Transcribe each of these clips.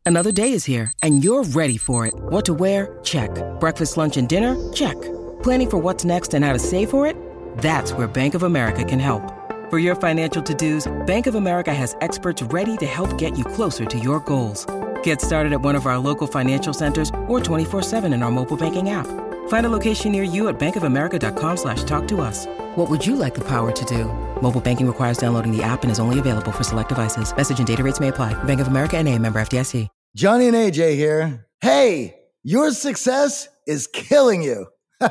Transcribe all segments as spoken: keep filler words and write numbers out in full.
Another day is here, and you're ready for it. What to wear? Check. Breakfast, lunch, and dinner? Check. Planning for what's next and how to save for it? That's where Bank of America can help. For your financial to-dos, Bank of America has experts ready to help get you closer to your goals. Get started at one of our local financial centers or twenty-four seven in our mobile banking app. Find a location near you at bankofamerica.com slash talk to us. What would you like the power to do? Mobile banking requires downloading the app and is only available for select devices. Message and data rates may apply. Bank of America N A, member F D I C. Johnny and A J here. Hey, your success is killing you.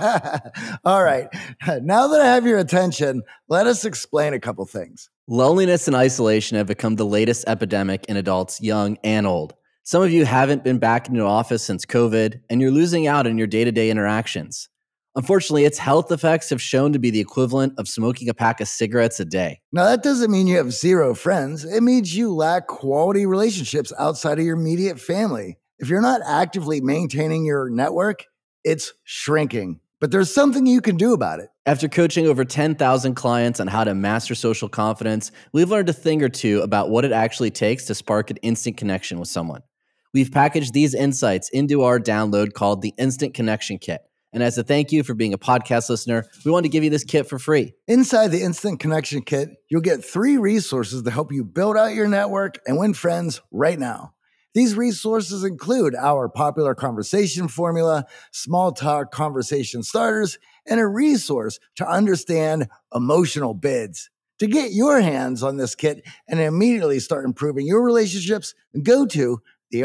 All right. Now that I have your attention, let us explain a couple things. Loneliness and isolation have become the latest epidemic in adults, young and old. Some of you haven't been back in your office since COVID, and you're losing out on your day-to-day interactions. Unfortunately, its health effects have shown to be the equivalent of smoking a pack of cigarettes a day. Now, that doesn't mean you have zero friends. It means you lack quality relationships outside of your immediate family. If you're not actively maintaining your network, it's shrinking. But there's something you can do about it. After coaching over ten thousand clients on how to master social confidence, we've learned a thing or two about what it actually takes to spark an instant connection with someone. We've packaged these insights into our download called the Instant Connection Kit. And as a thank you for being a podcast listener, we want to give you this kit for free. Inside the Instant Connection Kit, you'll get three resources to help you build out your network and win friends right now. These resources include our popular conversation formula, small talk conversation starters, and a resource to understand emotional bids. To get your hands on this kit and immediately start improving your relationships, go to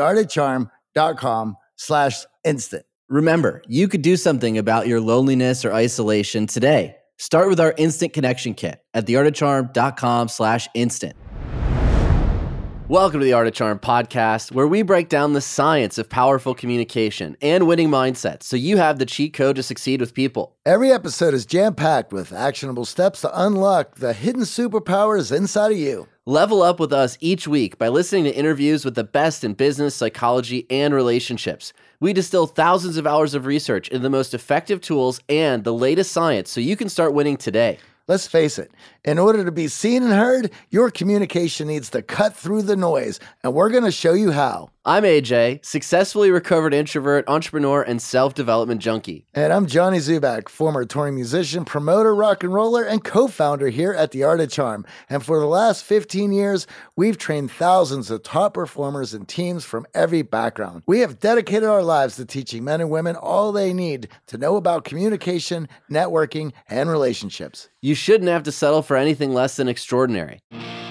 theartofcharm.com slash instant. Remember, you could do something about your loneliness or isolation today. Start with our Instant Connection Kit at theartofcharm.com slash instant. Welcome to the Art of Charm podcast, where we break down the science of powerful communication and winning mindsets so you have the cheat code to succeed with people. Every episode is jam-packed with actionable steps to unlock the hidden superpowers inside of you. Level up with us each week by listening to interviews with the best in business, psychology, and relationships. We distill thousands of hours of research into the most effective tools and the latest science so you can start winning today. Let's face it, in order to be seen and heard, your communication needs to cut through the noise, and we're going to show you how. I'm A J, successfully recovered introvert, entrepreneur, and self-development junkie. And I'm Johnny Zubak, former touring musician, promoter, rock and roller, and co-founder here at The Art of Charm. And for the last fifteen years, we've trained thousands of top performers and teams from every background. We have dedicated our lives to teaching men and women all they need to know about communication, networking, and relationships. You shouldn't have to settle for anything less than extraordinary.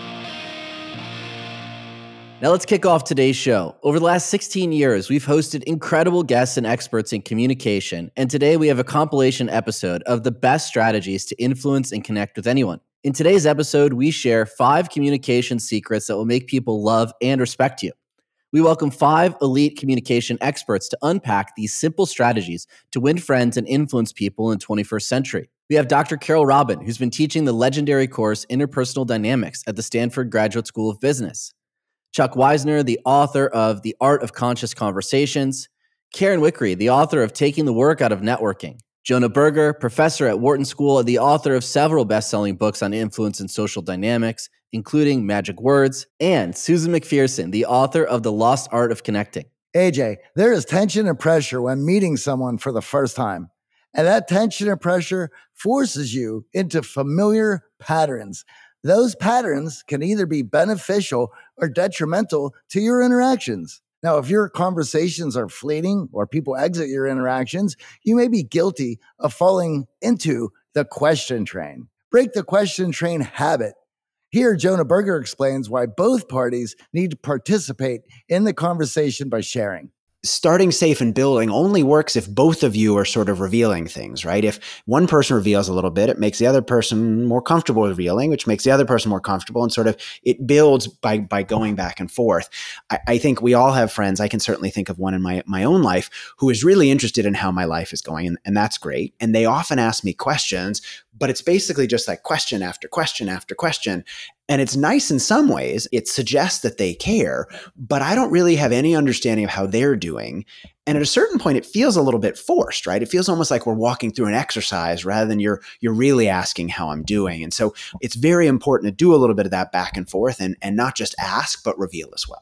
Now let's kick off today's show. Over the last sixteen years, we've hosted incredible guests and experts in communication, and today we have a compilation episode of the best strategies to influence and connect with anyone. In today's episode, we share five communication secrets that will make people love and respect you. We welcome five elite communication experts to unpack these simple strategies to win friends and influence people in the twenty-first century. We have Doctor Carol Robin, who's been teaching the legendary course Interpersonal Dynamics at the Stanford Graduate School of Business. Chuck Weisner, the author of The Art of Conscious Conversations. Karen Wickery, the author of Taking the Work Out of Networking. Jonah Berger, professor at Wharton School and the author of several best-selling books on influence and social dynamics, including Magic Words. And Susan McPherson, the author of The Lost Art of Connecting. A J, there is tension and pressure when meeting someone for the first time. And that tension and pressure forces you into familiar patterns. Those patterns can either be beneficial or detrimental to your interactions. Now, if your conversations are fleeting or people exit your interactions, you may be guilty of falling into the question train. Break the question train habit. Here, Jonah Berger explains why both parties need to participate in the conversation by sharing. Starting safe and building only works if both of you are sort of revealing things, right? If one person reveals a little bit, it makes the other person more comfortable revealing, which makes the other person more comfortable, and sort of it builds by by going back and forth. I, I think we all have friends. I can certainly think of one in my my own life who is really interested in how my life is going, and, and that's great. And they often ask me questions, but it's basically just like question after question after question. And it's nice in some ways. It suggests that they care, but I don't really have any understanding of how they're doing. And at a certain point, it feels a little bit forced, right? It feels almost like we're walking through an exercise rather than you're you're really asking how I'm doing. And so it's very important to do a little bit of that back and forth and, and not just ask, but reveal as well.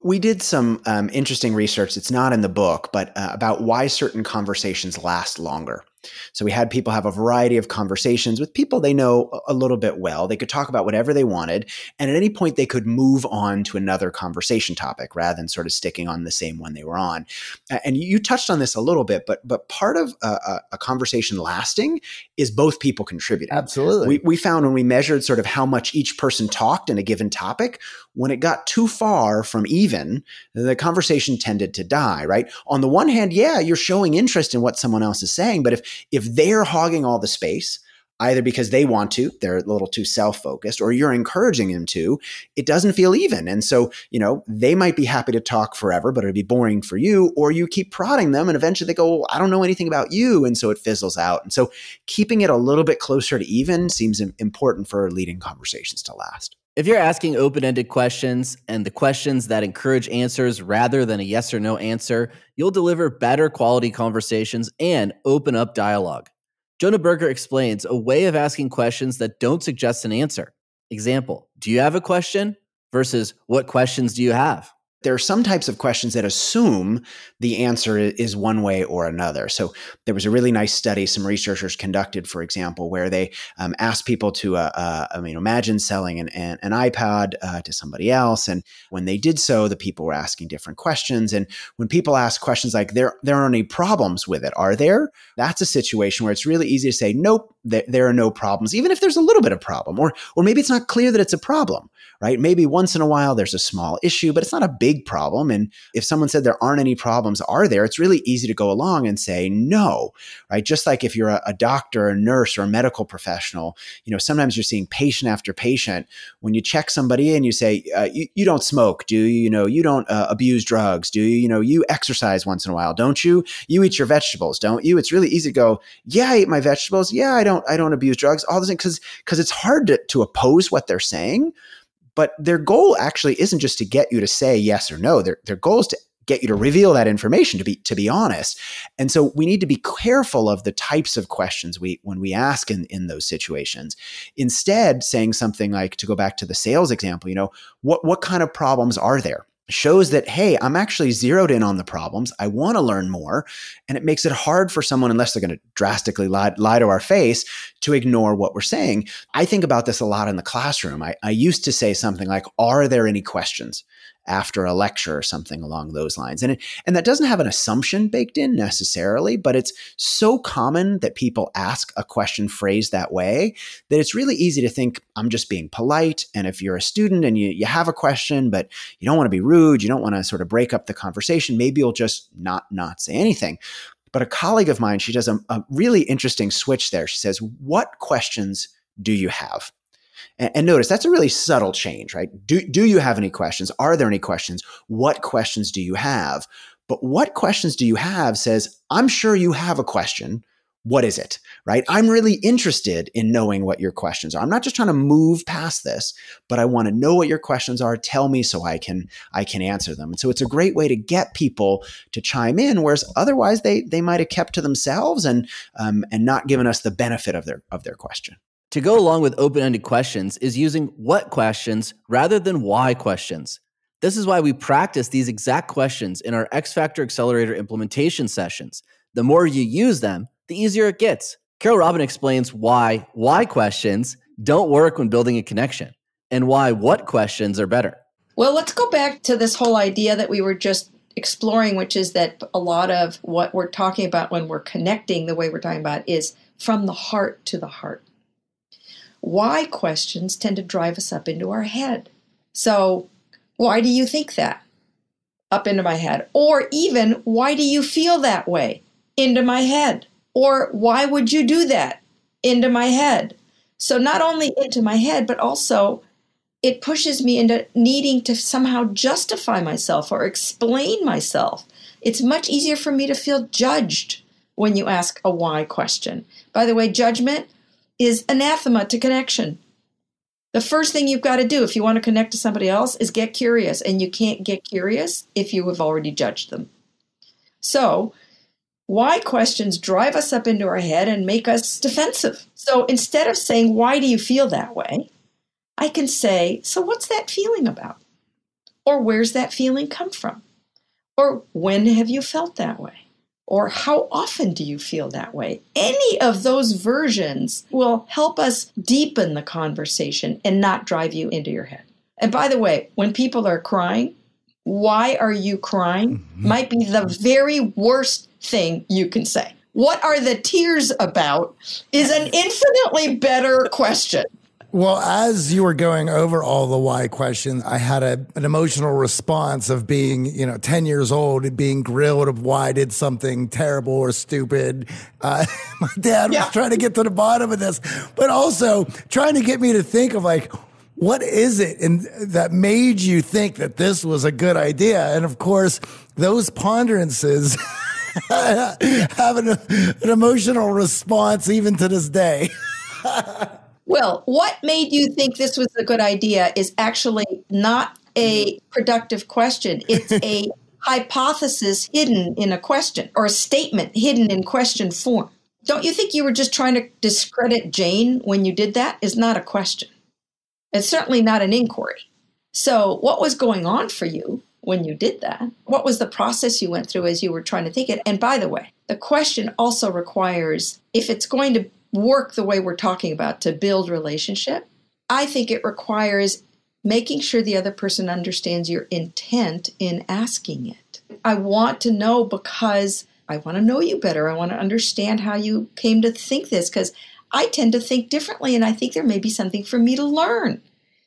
We did some um, interesting research. It's not in the book, but uh, about why certain conversations last longer. So we had people have a variety of conversations with people they know a little bit well. They could talk about whatever they wanted. And at any point, they could move on to another conversation topic rather than sort of sticking on the same one they were on. And you touched on this a little bit, but but part of a, a conversation lasting is both people contributing. Absolutely. We, we found when we measured sort of how much each person talked in a given topic, when it got too far from even, the conversation tended to die, right? On the one hand, yeah, you're showing interest in what someone else is saying, but if if they're hogging all the space, either because they want to, they're a little too self-focused, or you're encouraging them to, it doesn't feel even. And so, you know, they might be happy to talk forever, but it'd be boring for you, or you keep prodding them and eventually they go, well, I don't know anything about you. And so it fizzles out. And so keeping it a little bit closer to even seems important for leading conversations to last. If you're asking open-ended questions and the questions that encourage answers rather than a yes or no answer, you'll deliver better quality conversations and open up dialogue. Jonah Berger explains a way of asking questions that don't suggest an answer. Example, do you have a question? Versus what questions do you have? There are some types of questions that assume the answer is one way or another. So there was a really nice study some researchers conducted, for example, where they um, asked people to, uh, uh, I mean, imagine selling an, an, an iPad uh, to somebody else. And when they did so, the people were asking different questions. And when people ask questions like, there, there aren't any problems with it, are there? That's a situation where it's really easy to say, nope, there, there are no problems, even if there's a little bit of problem. Or, or maybe it's not clear that it's a problem, right? Maybe once in a while there's a small issue, but it's not a big problem. And if someone said there aren't any problems, are there? It's really easy to go along and say no, right? Just like if you're a, a doctor, a nurse, or a medical professional, you know, sometimes you're seeing patient after patient. When you check somebody and you say, uh, you, you don't smoke, do you? You know, you don't uh, abuse drugs, do you? You know, you exercise once in a while, don't you? You eat your vegetables, don't you? It's really easy to go, yeah, I eat my vegetables. Yeah, I don't, I don't abuse drugs. All this because because it's hard to, to oppose what they're saying. But their goal actually isn't just to get you to say yes or no. Their, their goal is to get you to reveal that information, to be to be honest. And so we need to be careful of the types of questions we when we ask in, in those situations. Instead, saying something like, to go back to the sales example, you know, what what kind of problems are there? Shows that, hey, I'm actually zeroed in on the problems. I want to learn more. And it makes it hard for someone, unless they're going to drastically lie, lie to our face, to ignore what we're saying. I think about this a lot in the classroom. I, I used to say something like, are there any questions? After a lecture or something along those lines. And it, and that doesn't have an assumption baked in necessarily, but it's so common that people ask a question phrased that way that it's really easy to think I'm just being polite. And if you're a student and you, you have a question, but you don't want to be rude, you don't want to sort of break up the conversation, maybe you'll just not, not say anything. But a colleague of mine, she does a, a really interesting switch there. She says, what questions do you have? And notice that's a really subtle change, right? Do, do you have any questions? Are there any questions? What questions do you have? But what questions do you have says, I'm sure you have a question. What is it, right? I'm really interested in knowing what your questions are. I'm not just trying to move past this, but I want to know what your questions are. Tell me so I can I can answer them. And so it's a great way to get people to chime in, whereas otherwise they they might have kept to themselves and um, and not given us the benefit of their of their question. To go along with open-ended questions is using what questions rather than why questions. This is why we practice these exact questions in our X Factor Accelerator implementation sessions. The more you use them, the easier it gets. Carol Robin explains why why questions don't work when building a connection and why what questions are better. Well, let's go back to this whole idea that we were just exploring, which is that a lot of what we're talking about when we're connecting the way we're talking about is from the heart to the heart. Why questions tend to drive us up into our head. So, why do you think that? Up into my head. Or even, why do you feel that way? Into my head. Or, why would you do that? Into my head. So not only into my head, but also it pushes me into needing to somehow justify myself or explain myself. It's much easier for me to feel judged when you ask a why question. By the way, judgment is anathema to connection. The first thing you've got to do if you want to connect to somebody else is get curious, and you can't get curious if you have already judged them. So, why questions drive us up into our head and make us defensive. So instead of saying, why do you feel that way? I can say, so what's that feeling about? Or where's that feeling come from? Or when have you felt that way? Or how often do you feel that way? Any of those versions will help us deepen the conversation and not drive you into your head. And by the way, when people are crying, why are you crying? Mm-hmm. Might be the very worst thing you can say. What are the tears about is an infinitely better question. Well, as you were going over all the why questions, I had a, an emotional response of being, you know, ten years old and being grilled of why I did something terrible or stupid. Uh, my dad yeah. was trying to get to the bottom of this, but also trying to get me to think of like, what is it and that made you think that this was a good idea? And of course, those ponderances have an, an emotional response even to this day. Well, what made you think this was a good idea is actually not a productive question. It's a hypothesis hidden in a question or a statement hidden in question form. Don't you think you were just trying to discredit Jane when you did that? Is not a question. It's certainly not an inquiry. So what was going on for you when you did that? What was the process you went through as you were trying to think it? And by the way, the question also requires, if it's going to work the way we're talking about to build relationship, I think it requires making sure the other person understands your intent in asking it. I want to know because I want to know you better. I want to understand how you came to think this because I tend to think differently and I think there may be something for me to learn.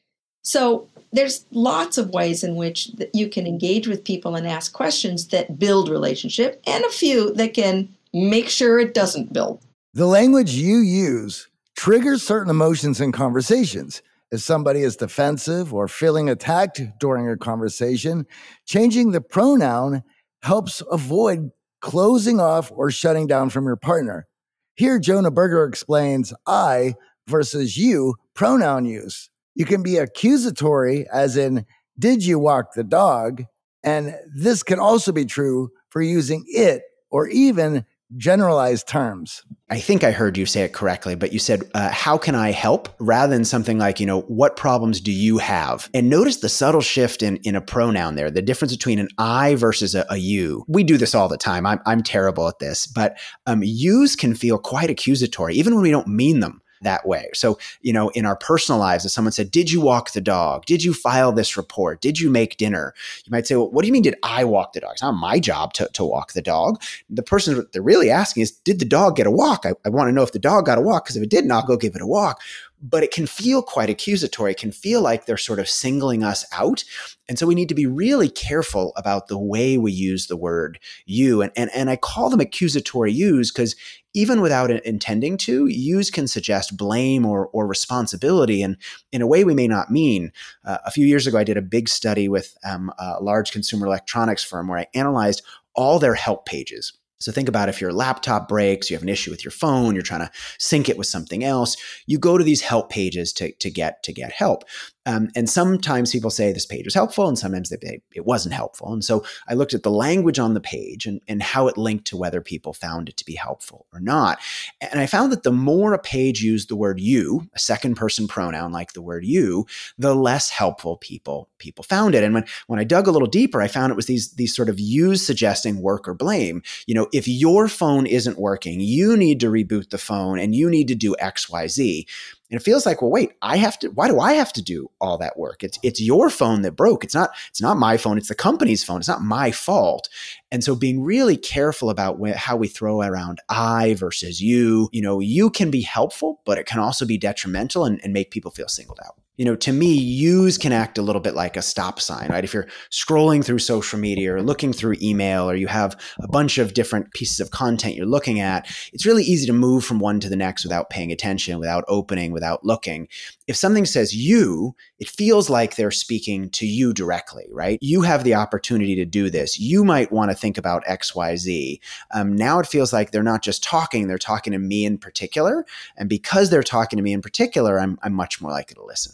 So there's lots of ways in which you can engage with people and ask questions that build relationship and a few that can make sure it doesn't build. The language you use triggers certain emotions in conversations. If somebody is defensive or feeling attacked during a conversation, changing the pronoun helps avoid closing off or shutting down from your partner. Here, Jonah Berger explains I versus you pronoun use. You can be accusatory, as in, did you walk the dog? And this can also be true for using it or even generalized terms. I think I heard you say it correctly, but you said, uh, how can I help? Rather than something like, you know, what problems do you have? And notice the subtle shift in, in a pronoun there, the difference between an I versus a, a you. We do this all the time. I'm, I'm terrible at this, but um, yous can feel quite accusatory, even when we don't mean them that way. So, you know, in our personal lives, if someone said, did you walk the dog? Did you file this report? Did you make dinner? You might say, well, what do you mean, did I walk the dog? It's not my job to, to walk the dog. The person they're really asking is, did the dog get a walk? I, I want to know if the dog got a walk, because if it didn't, I'll go give it a walk. But it can feel quite accusatory. It can feel like they're sort of singling us out. And so we need to be really careful about the way we use the word you. And, and, and I call them accusatory yous because even without intending to, yous can suggest blame or, or responsibility and in a way we may not mean. Uh, a few years ago, I did a big study with um, a large consumer electronics firm where I analyzed all their help pages. So think about if your laptop breaks, you have an issue with your phone, you're trying to sync it with something else, you go to these help pages to, to get to get help. Um, and sometimes people say this page was helpful and sometimes they say it wasn't helpful. And so I looked at the language on the page and, and how it linked to whether people found it to be helpful or not. And I found that the more a page used the word you, a second person pronoun like the word you, the less helpful people people found it. And when, when I dug a little deeper, I found it was these, these sort of yous suggesting work or blame. You know, if your phone isn't working, you need to reboot the phone and you need to do X, Y, Z. And it feels like, well, wait, I have to, why do I have to do all that work? It's it's your phone that broke. It's not, it's not my phone. It's the company's phone. It's not my fault. And so being really careful about wh- how we throw around I versus you, you know, you can be helpful, but it can also be detrimental and, and make people feel singled out. You know, to me, yous can act a little bit like a stop sign, right? If you're scrolling through social media or looking through email, or you have a bunch of different pieces of content you're looking at, it's really easy to move from one to the next without paying attention, without opening, without looking. If something says you, it feels like they're speaking to you directly, right? You have the opportunity to do this. You might want to think about X, Y, Z. Um, now it feels like they're not just talking, they're talking to me in particular. And because they're talking to me in particular, I'm, I'm much more likely to listen.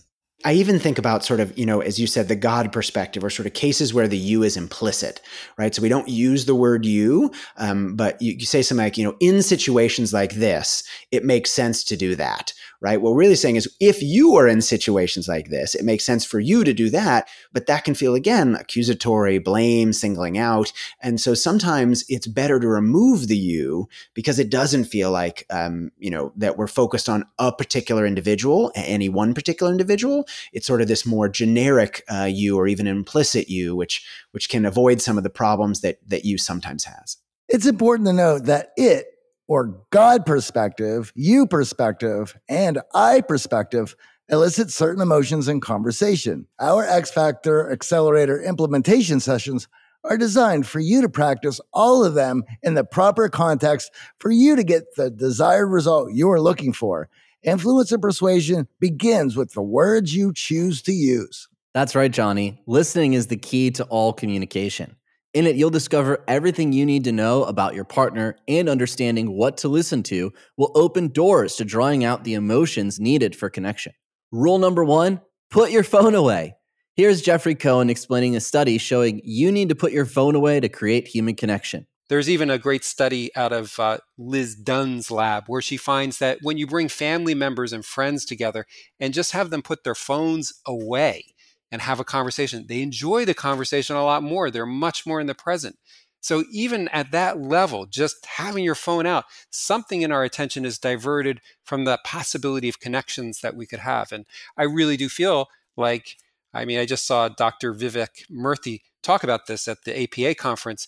I even think about sort of, you know, as you said, the God perspective, or sort of cases where the you is implicit, right? So we don't use the word you, um, but you, you say something like, you know, in situations like this, it makes sense to do that, right? What we're really saying is if you are in situations like this, it makes sense for you to do that, but that can feel, again, accusatory, blame, singling out. And so sometimes it's better to remove the you because it doesn't feel like, um, you know, that we're focused on a particular individual, any one particular individual. It's sort of this more generic uh, you, or even implicit you, which which can avoid some of the problems that that you sometimes has. It's important to note that it, or God perspective, you perspective, and I perspective elicit certain emotions in conversation. Our X Factor Accelerator implementation sessions are designed for you to practice all of them in the proper context for you to get the desired result you're looking for. Influence and persuasion begins with the words you choose to use. That's right, Johnny. Listening is the key to all communication. In it, you'll discover everything you need to know about your partner, and understanding what to listen to will open doors to drawing out the emotions needed for connection. Rule number one, put your phone away. Here's Jeffrey Cohen explaining a study showing you need to put your phone away to create human connection. There's even a great study out of uh, Liz Dunn's lab where she finds that when you bring family members and friends together and just have them put their phones away and have a conversation, they enjoy the conversation a lot more. They're much more in the present. So even at that level, just having your phone out, something in our attention is diverted from the possibility of connections that we could have. And I really do feel like, I mean, I just saw Doctor Vivek Murthy talk about this at the A P A conference.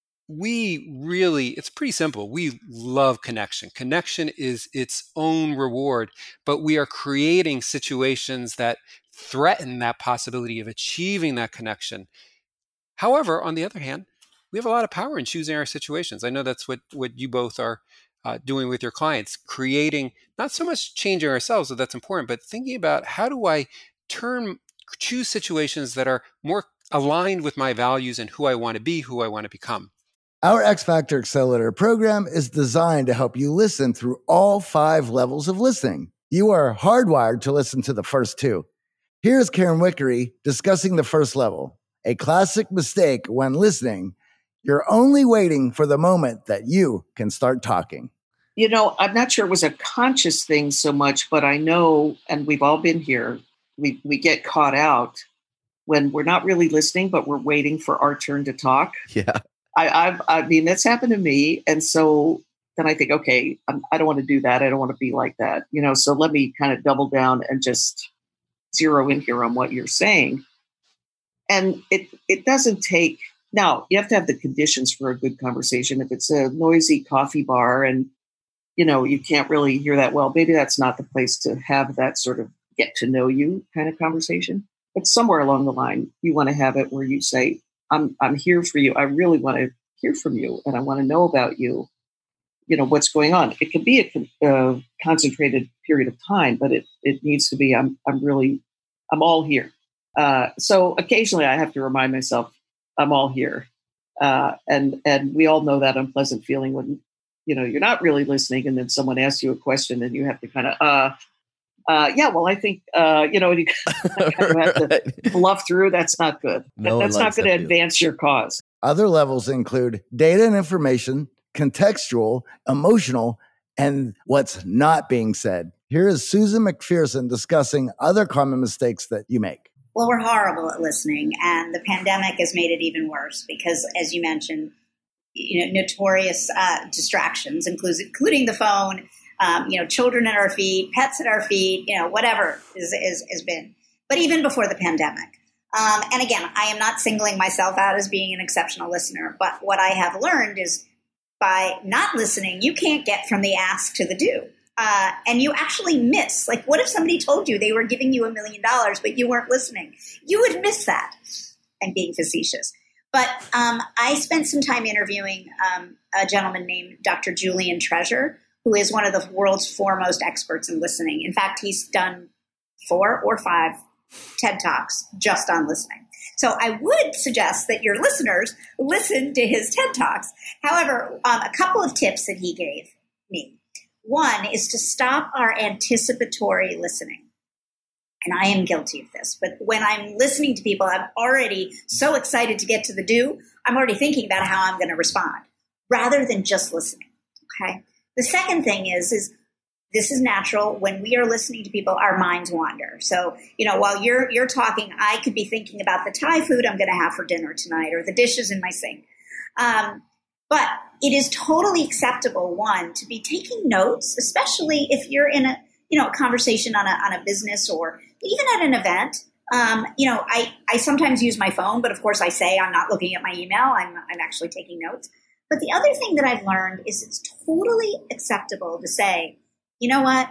We really, it's pretty simple. We love connection. Connection is its own reward, but we are creating situations that threaten that possibility of achieving that connection. However, on the other hand, we have a lot of power in choosing our situations. I know that's what, what you both are uh, doing with your clients, creating not so much changing ourselves, so that's important, but thinking about how do I turn, choose situations that are more aligned with my values and who I want to be, who I want to become. Our X Factor Accelerator program is designed to help you listen through all five levels of listening. You are hardwired to listen to the first two. Here's Karen Wickery discussing the first level. A classic mistake when listening: you're only waiting for the moment that you can start talking. You know, I'm not sure it was a conscious thing so much, but I know, and we've all been here, we, we get caught out when we're not really listening, but we're waiting for our turn to talk. Yeah. I, I've, I mean, that's happened to me. And so then I think, okay, I'm, I don't want to do that. I don't want to be like that. You know, so let me kind of double down and just zero in here on what you're saying. And it, it doesn't take, now you have to have the conditions for a good conversation. If it's a noisy coffee bar and, you know, you can't really hear that well, maybe that's not the place to have that sort of get to know you kind of conversation. But somewhere along the line, you want to have it where you say, I'm I'm here for you. I really want to hear from you, and I want to know about you. You know, what's going on. It can be a uh, concentrated period of time, but it it needs to be. I'm I'm really I'm all here. Uh, so occasionally, I have to remind myself I'm all here, uh, and and we all know that unpleasant feeling when you know you're not really listening, and then someone asks you a question, and you have to kind of uh. Uh, yeah, well, I think, uh, you know, you kind of have to bluff through. That's not good. No That's not going to advance your cause. Other levels include data and information, contextual, emotional, and what's not being said. Here is Susan McPherson discussing other common mistakes that you make. Well, we're horrible at listening, and the pandemic has made it even worse because, as you mentioned, you know, notorious uh, distractions, including, including the phone. Um, you know, children at our feet, pets at our feet, you know, whatever is, is, has been. But even before the pandemic. Um, and again, I am not singling myself out as being an exceptional listener. But what I have learned is by not listening, you can't get from the ask to the do. Uh, and you actually miss. Like, what if somebody told you they were giving you a million dollars, but you weren't listening? You would miss that. I'm being facetious. But um, I spent some time interviewing um, a gentleman named Doctor Julian Treasure, who is one of the world's foremost experts in listening. In fact, he's done four or five TED Talks just on listening. So I would suggest that your listeners listen to his TED Talks. However, um, a couple of tips that he gave me. One is to stop our anticipatory listening. And I am guilty of this. But when I'm listening to people, I'm already so excited to get to the do. I'm already thinking about how I'm going to respond rather than just listening. Okay. The second thing is, is this is natural. When we are listening to people, our minds wander. So, you know, while you're, you're talking, I could be thinking about the Thai food I'm going to have for dinner tonight or the dishes in my sink. Um, but it is totally acceptable, one, to be taking notes, especially if you're in a, you know, a conversation on a, on a business or even at an event. Um, you know, I, I sometimes use my phone, but of course I say I'm not looking at my email. I'm, I'm actually taking notes. But the other thing that I've learned is it's totally acceptable to say, you know what?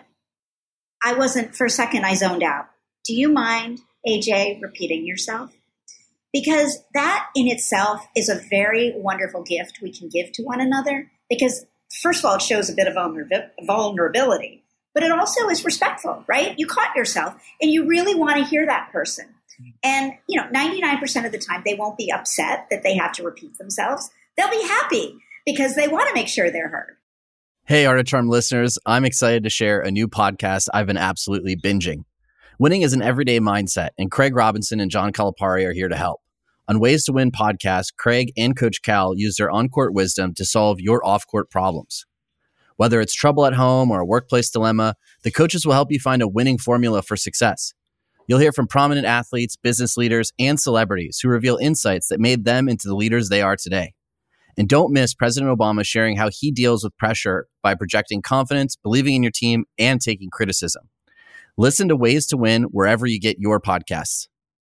I wasn't, for a second, I zoned out. Do you mind, A J, repeating yourself? Because that in itself is a very wonderful gift we can give to one another. Because first of all, it shows a bit of vulner- vulnerability, but it also is respectful, right? You caught yourself and you really want to hear that person. And, you know, ninety-nine percent of the time, they won't be upset that they have to repeat themselves. They'll be happy because they want to make sure they're heard. Hey, Art of Charm listeners, I'm excited to share a new podcast I've been absolutely binging. Winning is an everyday mindset, and Craig Robinson and John Calipari are here to help. On Ways to Win podcast, Craig and Coach Cal use their on-court wisdom to solve your off-court problems. Whether it's trouble at home or a workplace dilemma, the coaches will help you find a winning formula for success. You'll hear from prominent athletes, business leaders, and celebrities who reveal insights that made them into the leaders they are today. And don't miss President Obama sharing how he deals with pressure by projecting confidence, believing in your team, and taking criticism. Listen to Ways to Win wherever you get your podcasts.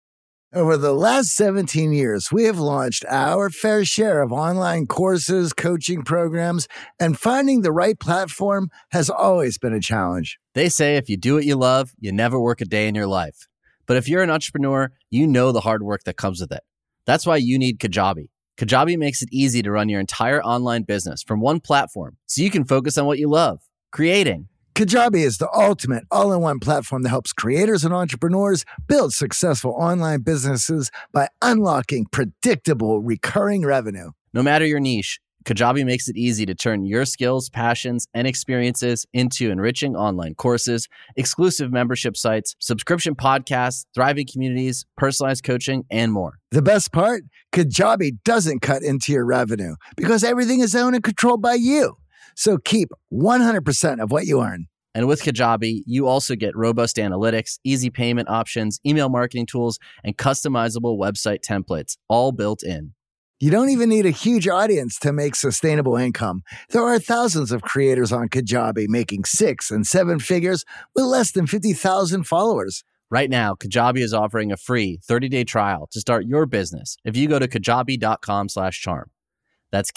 Over the last seventeen years, we have launched our fair share of online courses, coaching programs, and finding the right platform has always been a challenge. They say if you do what you love, you never work a day in your life. But if you're an entrepreneur, you know the hard work that comes with it. That's why you need Kajabi. Kajabi makes it easy to run your entire online business from one platform so you can focus on what you love, creating. Kajabi is the ultimate all-in-one platform that helps creators and entrepreneurs build successful online businesses by unlocking predictable, recurring revenue. No matter your niche, Kajabi makes it easy to turn your skills, passions, and experiences into enriching online courses, exclusive membership sites, subscription podcasts, thriving communities, personalized coaching, and more. The best part? Kajabi doesn't cut into your revenue because everything is owned and controlled by you. So keep one hundred percent of what you earn. And with Kajabi, you also get robust analytics, easy payment options, email marketing tools, and customizable website templates, all built in. You don't even need a huge audience to make sustainable income. There are thousands of creators on Kajabi making six and seven figures with less than fifty thousand followers. Right now, Kajabi is offering a free thirty-day trial to start your business if you go to kajabi.com slash charm. That's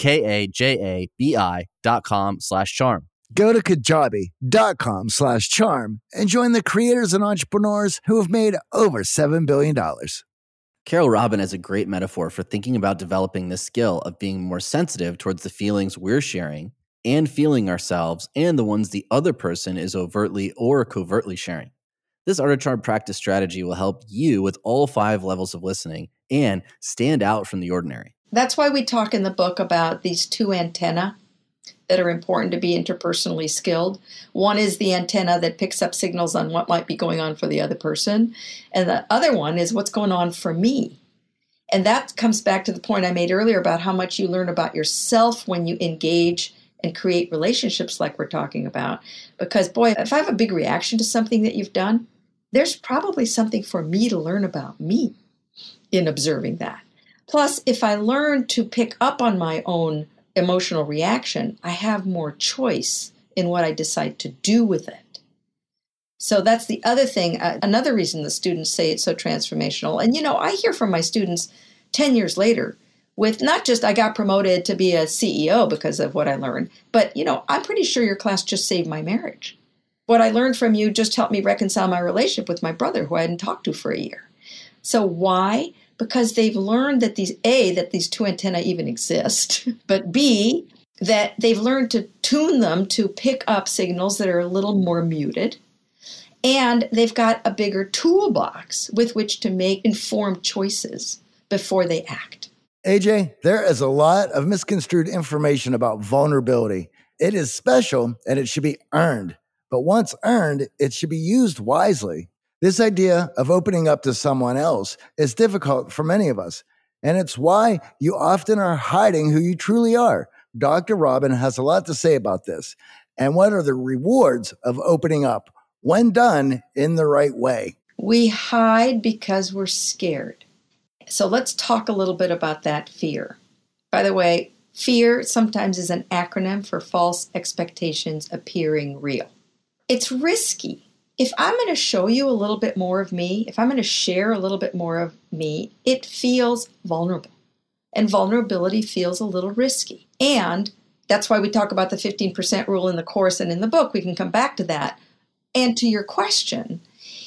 K-A-J-A-B-I dot com slash charm. Go to kajabi.com slash charm and join the creators and entrepreneurs who have made over seven billion dollars. Carol Robin has a great metaphor for thinking about developing the skill of being more sensitive towards the feelings we're sharing and feeling ourselves and the ones the other person is overtly or covertly sharing. This Art of Charm practice strategy will help you with all five levels of listening and stand out from the ordinary. That's why we talk in the book about these two antennae that are important to be interpersonally skilled. One is the antenna that picks up signals on what might be going on for the other person. And the other one is what's going on for me. And that comes back to the point I made earlier about how much you learn about yourself when you engage and create relationships like we're talking about. Because, boy, if I have a big reaction to something that you've done, there's probably something for me to learn about me in observing that. Plus, if I learn to pick up on my own emotional reaction, I have more choice in what I decide to do with it. So that's the other thing, uh, another reason the students say it's so transformational. And, you know, I hear from my students ten years later with not just I got promoted to be a C E O because of what I learned, but, you know, I'm pretty sure your class just saved my marriage. What I learned from you just helped me reconcile my relationship with my brother who I hadn't talked to for a year. So why? Because they've learned that these, A, that these two antennae even exist, but B, that they've learned to tune them to pick up signals that are a little more muted. And they've got a bigger toolbox with which to make informed choices before they act. A J, there is a lot of misconstrued information about vulnerability. It is special and it should be earned. But once earned, it should be used wisely. This idea of opening up to someone else is difficult for many of us, and it's why you often are hiding who you truly are. Doctor Robin has a lot to say about this, and what are the rewards of opening up when done in the right way. We hide because we're scared. So let's talk a little bit about that fear. By the way, fear sometimes is an acronym for false expectations appearing real. It's risky. If I'm going to show you a little bit more of me, if I'm going to share a little bit more of me, it feels vulnerable. And vulnerability feels a little risky. And that's why we talk about the fifteen percent rule in the course and in the book. We can come back to that. And to your question,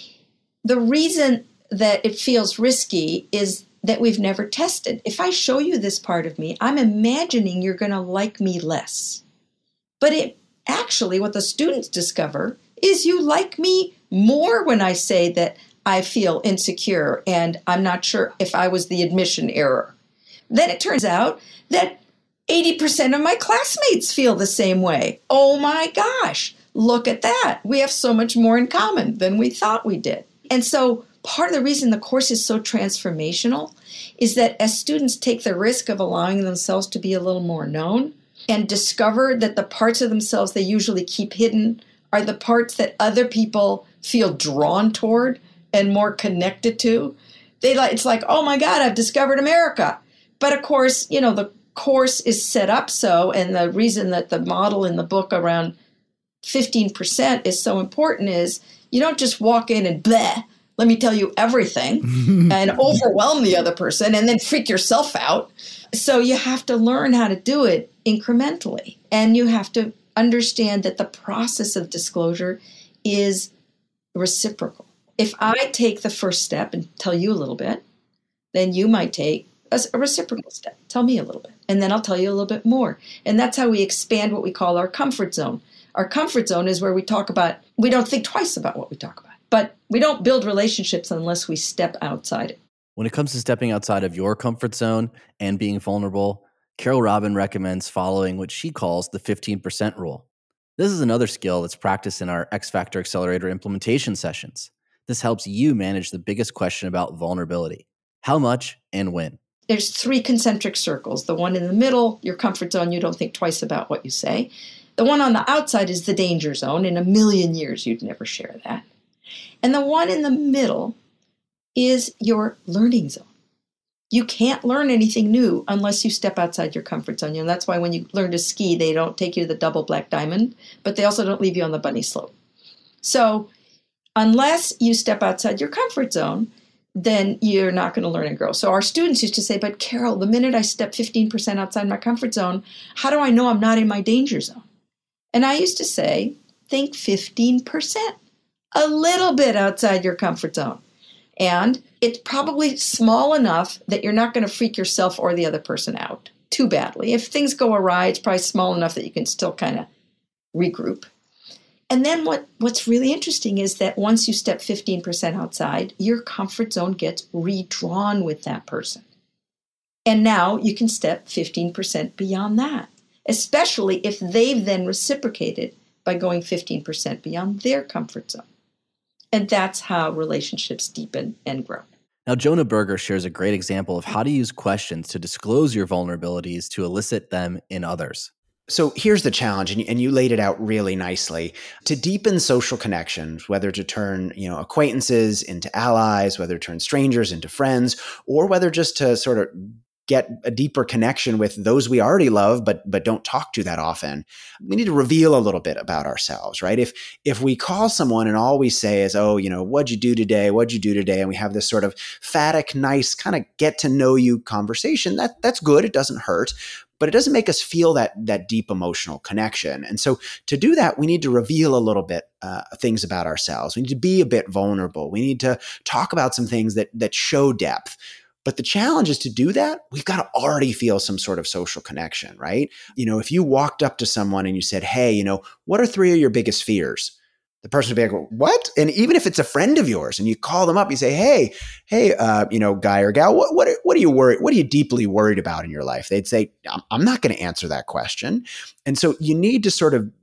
the reason that it feels risky is that we've never tested. If I show you this part of me, I'm imagining you're going to like me less. But it actually, what the students discover is you like me more when I say that I feel insecure and I'm not sure if I was the admission error. Then it turns out that eighty percent of my classmates feel the same way. Oh my gosh, look at that. We have so much more in common than we thought we did. And so part of the reason the course is so transformational is that as students take the risk of allowing themselves to be a little more known and discover that the parts of themselves they usually keep hidden are the parts that other people feel drawn toward and more connected to. They like it's like, oh my God, I've discovered America. But of course, you know, the course is set up so, and the reason that the model in the book around fifteen percent is so important is you don't just walk in and bleh, let me tell you everything and overwhelm the other person and then freak yourself out. So you have to learn how to do it incrementally. And you have to understand that the process of disclosure is reciprocal. If I take the first step and tell you a little bit, then you might take a, a reciprocal step. Tell me a little bit. And then I'll tell you a little bit more. And that's how we expand what we call our comfort zone. Our comfort zone is where we talk about, we don't think twice about what we talk about. But we don't build relationships unless we step outside it. When it comes to stepping outside of your comfort zone and being vulnerable, Carol Robin recommends following what she calls the fifteen percent rule. This is another skill that's practiced in our X Factor Accelerator implementation sessions. This helps you manage the biggest question about vulnerability: how much and when. There's three concentric circles. The one in the middle, your comfort zone, you don't think twice about what you say. The one on the outside is the danger zone. In a million years, you'd never share that. And the one in the middle is your learning zone. You can't learn anything new unless you step outside your comfort zone. You know, that's why when you learn to ski, they don't take you to the double black diamond, but they also don't leave you on the bunny slope. So unless you step outside your comfort zone, then you're not going to learn and grow. So our students used to say, but Carol, the minute I step fifteen percent outside my comfort zone, how do I know I'm not in my danger zone? And I used to say, think fifteen percent, a little bit outside your comfort zone. And it's probably small enough that you're not going to freak yourself or the other person out too badly. If things go awry, it's probably small enough that you can still kind of regroup. And then what, what's really interesting is that once you step fifteen percent outside, your comfort zone gets redrawn with that person. And now you can step fifteen percent beyond that, especially if they've then reciprocated by going fifteen percent beyond their comfort zone. And that's how relationships deepen and grow. Now, Jonah Berger shares a great example of how to use questions to disclose your vulnerabilities to elicit them in others. So here's the challenge, and you, and you laid it out really nicely. To deepen social connections, whether to turn, you know, acquaintances into allies, whether to turn strangers into friends, or whether just to sort of get a deeper connection with those we already love, but but don't talk to that often, we need to reveal a little bit about ourselves, right? If if we call someone and all we say is, oh, you know, what'd you do today? What'd you do today? And we have this sort of phatic, nice kind of get to know you conversation, that that's good. It doesn't hurt, but it doesn't make us feel that that deep emotional connection. And so to do that, we need to reveal a little bit uh, things about ourselves. We need to be a bit vulnerable. We need to talk about some things that that show depth. But the challenge is to do that, we've got to already feel some sort of social connection, right? You know, if you walked up to someone and you said, hey, you know, what are three of your biggest fears? The person would be like, what? And even if it's a friend of yours and you call them up, you say, hey, hey, uh, you know, guy or gal, what, what, what are you worried? What are you deeply worried about in your life? They'd say, I'm, I'm not going to answer that question. And so you need to sort of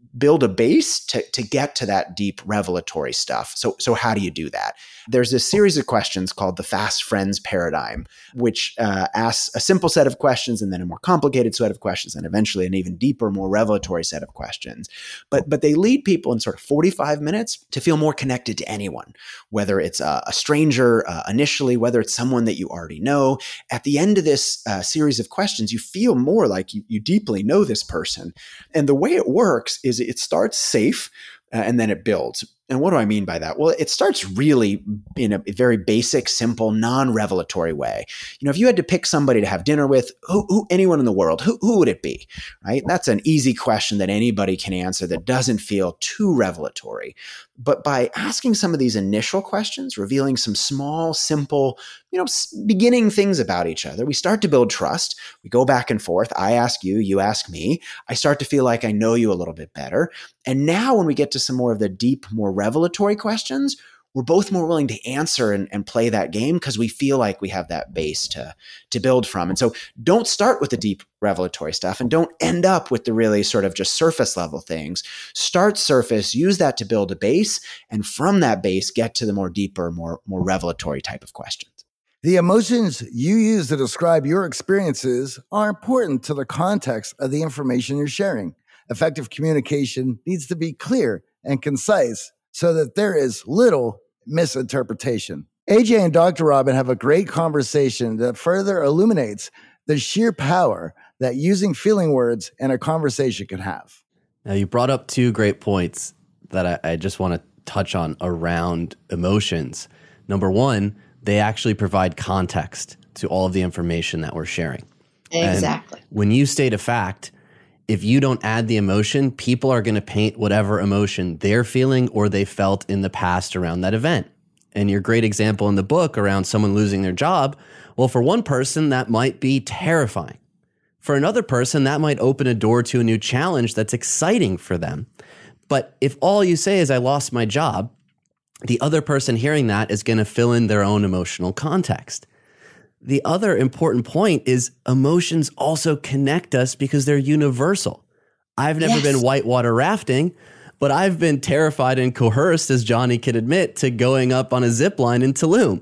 build a base to, to get to that deep revelatory stuff. So, so how do you do that? There's a series of questions called the Fast Friends Paradigm, which uh, asks a simple set of questions and then a more complicated set of questions and eventually an even deeper, more revelatory set of questions. But, but they lead people in sort of forty-five minutes to feel more connected to anyone, whether it's a, a stranger uh, initially, whether it's someone that you already know. At the end of this uh, series of questions, you feel more like you, you deeply know this person. And the way it works is it starts safe uh, and then it builds. And what do I mean by that? Well, it starts really in a very basic, simple, non-revelatory way. You know, if you had to pick somebody to have dinner with, who, who anyone in the world, who, who would it be, right? That's an easy question that anybody can answer that doesn't feel too revelatory. But by asking some of these initial questions, revealing some small, simple, you know, beginning things about each other, we start to build trust. We go back and forth. I ask you, you ask me. I start to feel like I know you a little bit better. And now when we get to some more of the deep, more revelatory questions, we're both more willing to answer and, and play that game because we feel like we have that base to, to build from. And so don't start with the deep revelatory stuff and don't end up with the really sort of just surface level things. Start surface, use that to build a base, and from that base, get to the more deeper, more, more revelatory type of questions. The emotions you use to describe your experiences are important to the context of the information you're sharing. Effective communication needs to be clear and concise so that there is little misinterpretation. A J and Doctor Robin have a great conversation that further illuminates the sheer power that using feeling words in a conversation can have. Now, you brought up two great points that I, I just want to touch on around emotions. Number one, they actually provide context to all of the information that we're sharing. Exactly. And when you state a fact, if you don't add the emotion, people are going to paint whatever emotion they're feeling or they felt in the past around that event. And your great example in the book around someone losing their job, well, for one person, that might be terrifying. For another person, that might open a door to a new challenge that's exciting for them. But if all you say is, I lost my job, the other person hearing that is going to fill in their own emotional context. The other important point is emotions also connect us because they're universal. I've never Yes. been whitewater rafting, but I've been terrified and coerced, as Johnny could admit, to going up on a zip line in Tulum.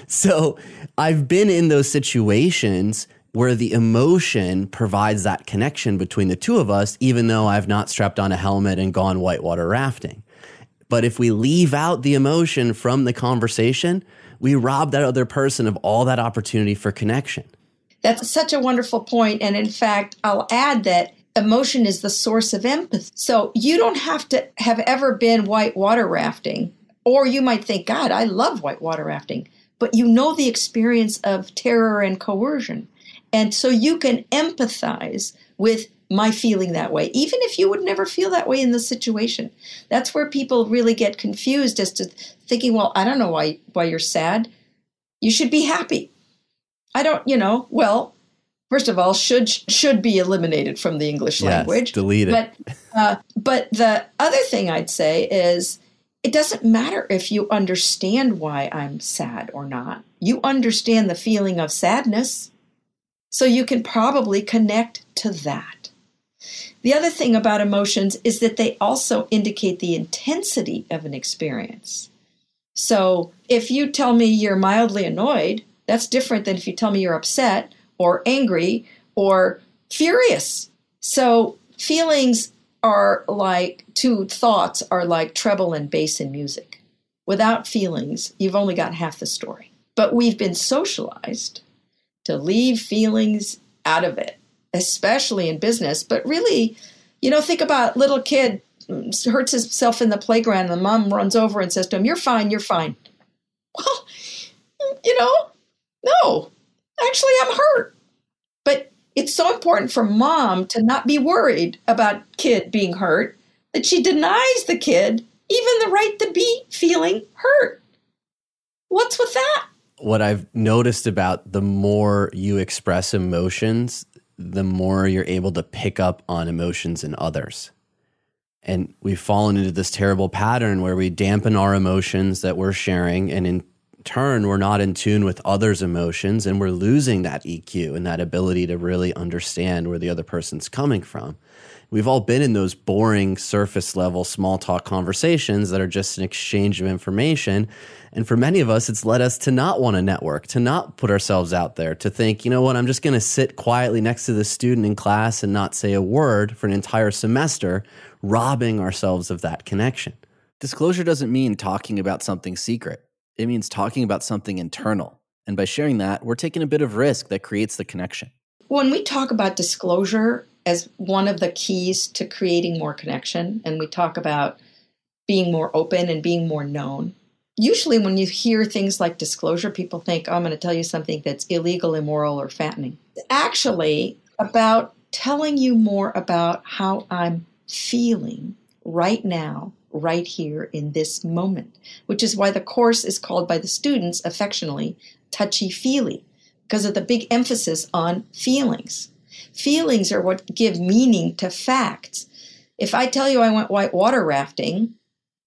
So I've been in those situations where the emotion provides that connection between the two of us, even though I've not strapped on a helmet and gone whitewater rafting. But if we leave out the emotion from the conversation, we rob that other person of all that opportunity for connection. That's such a wonderful point. And in fact, I'll add that emotion is the source of empathy. So you don't have to have ever been whitewater rafting, or you might think, God, I love whitewater rafting, but you know the experience of terror and coercion. And so you can empathize with my feeling that way, even if you would never feel that way in the situation. That's where people really get confused as to thinking, well, I don't know why why you're sad. You should be happy. I don't, you know, well, first of all, should should be eliminated from the English Yes, language. delete it. But, uh, but the other thing I'd say is it doesn't matter if you understand why I'm sad or not. You understand the feeling of sadness, so you can probably connect to that. The other thing about emotions is that they also indicate the intensity of an experience. So if you tell me you're mildly annoyed, that's different than if you tell me you're upset or angry or furious. So feelings are like, two thoughts are like treble and bass in music. Without feelings, you've only got half the story. But we've been socialized to leave feelings out of it, especially in business. But really, you know, think about little kid hurts himself in the playground and the mom runs over and says to him, you're fine, you're fine. Well, you know, no, actually I'm hurt. But it's so important for mom to not be worried about kid being hurt that she denies the kid even the right to be feeling hurt. What's with that? What I've noticed about the more you express emotions, the more you're able to pick up on emotions in others. And we've fallen into this terrible pattern where we dampen our emotions that we're sharing and in turn, we're not in tune with others' emotions, and we're losing that E Q and that ability to really understand where the other person's coming from. We've all been in those boring surface level small talk conversations that are just an exchange of information. And for many of us, it's led us to not want to network, to not put ourselves out there, to think, you know what, I'm just going to sit quietly next to the student in class and not say a word for an entire semester, robbing ourselves of that connection. Disclosure doesn't mean talking about something secret. It means talking about something internal. And by sharing that, we're taking a bit of risk that creates the connection. When we talk about disclosure as one of the keys to creating more connection, and we talk about being more open and being more known, usually when you hear things like disclosure, people think, oh, I'm going to tell you something that's illegal, immoral, or fattening. It's actually about telling you more about how I'm feeling right now, right here in this moment, which is why the course is called by the students affectionately touchy-feely, because of the big emphasis on feelings. Feelings are what give meaning to facts. If I tell you I went whitewater rafting,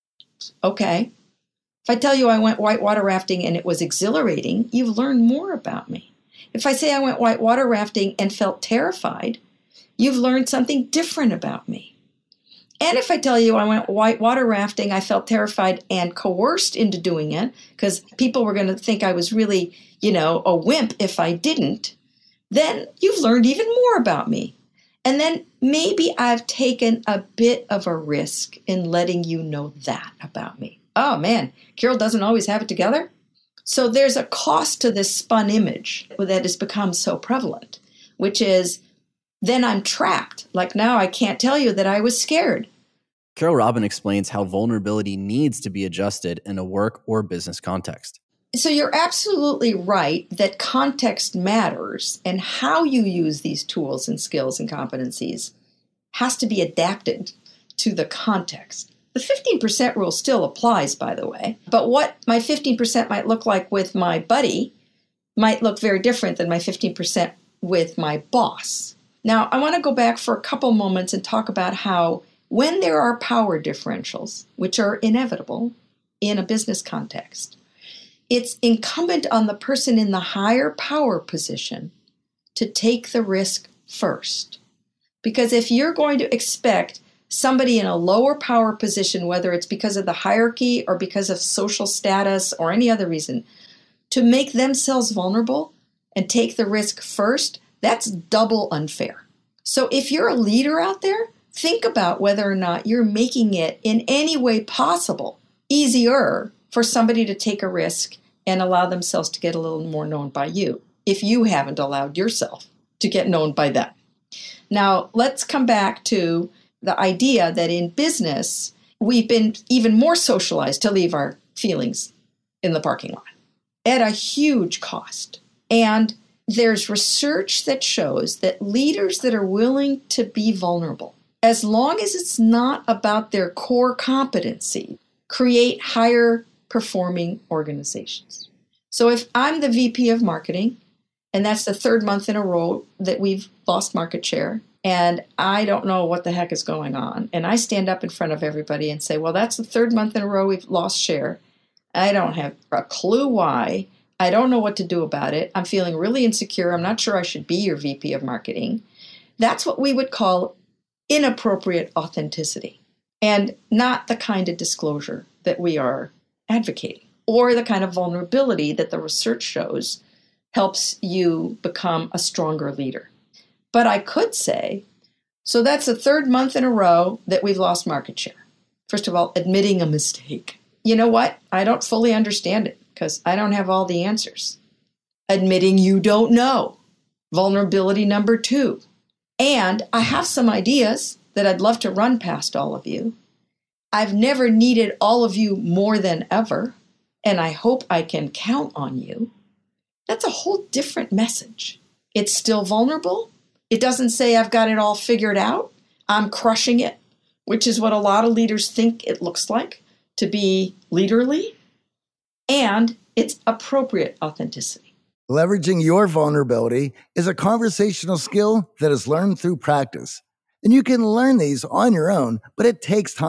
okay. If I tell you I went whitewater rafting and it was exhilarating, you've learned more about me. If I say I went whitewater rafting and felt terrified, you've learned something different about me. And if I tell you I went whitewater rafting, I felt terrified and coerced into doing it because people were going to think I was really, you know, a wimp if I didn't, then you've learned even more about me. And then maybe I've taken a bit of a risk in letting you know that about me. Oh man, Carol doesn't always have it together. So there's a cost to this spun image that has become so prevalent, which is then I'm trapped. Like now I can't tell you that I was scared. Carol Robin explains how vulnerability needs to be adjusted in a work or business context. So you're absolutely right that context matters, and how you use these tools and skills and competencies has to be adapted to the context. The fifteen percent rule still applies, by the way, but what my fifteen percent might look like with my buddy might look very different than my fifteen percent with my boss. Now, I want to go back for a couple moments and talk about how when there are power differentials, which are inevitable in a business context, it's incumbent on the person in the higher power position to take the risk first. Because if you're going to expect somebody in a lower power position, whether it's because of the hierarchy or because of social status or any other reason, to make themselves vulnerable and take the risk first, that's double unfair. So if you're a leader out there, think about whether or not you're making it in any way possible easier for somebody to take a risk and allow themselves to get a little more known by you, if you haven't allowed yourself to get known by them. Now, let's come back to the idea that in business, we've been even more socialized to leave our feelings in the parking lot at a huge cost. And there's research that shows that leaders that are willing to be vulnerable, as long as it's not about their core competency, create higher performing organizations. So if I'm the V P of marketing, and that's the third month in a row that we've lost market share, and I don't know what the heck is going on, and I stand up in front of everybody and say, well, that's the third month in a row we've lost share. I don't have a clue why. I don't know what to do about it. I'm feeling really insecure. I'm not sure I should be your V P of marketing. That's what we would call inappropriate authenticity, and not the kind of disclosure that we are advocating, or the kind of vulnerability that the research shows helps you become a stronger leader. But I could say, so that's the third month in a row that we've lost market share. First of all, admitting a mistake. You know what? I don't fully understand it because I don't have all the answers. Admitting you don't know. Vulnerability number two. And I have some ideas that I'd love to run past all of you. I've never needed all of you more than ever, and I hope I can count on you. That's a whole different message. It's still vulnerable. It doesn't say I've got it all figured out. I'm crushing it, which is what a lot of leaders think it looks like to be leaderly. And it's appropriate authenticity. Leveraging your vulnerability is a conversational skill that is learned through practice. And you can learn these on your own, but it takes time.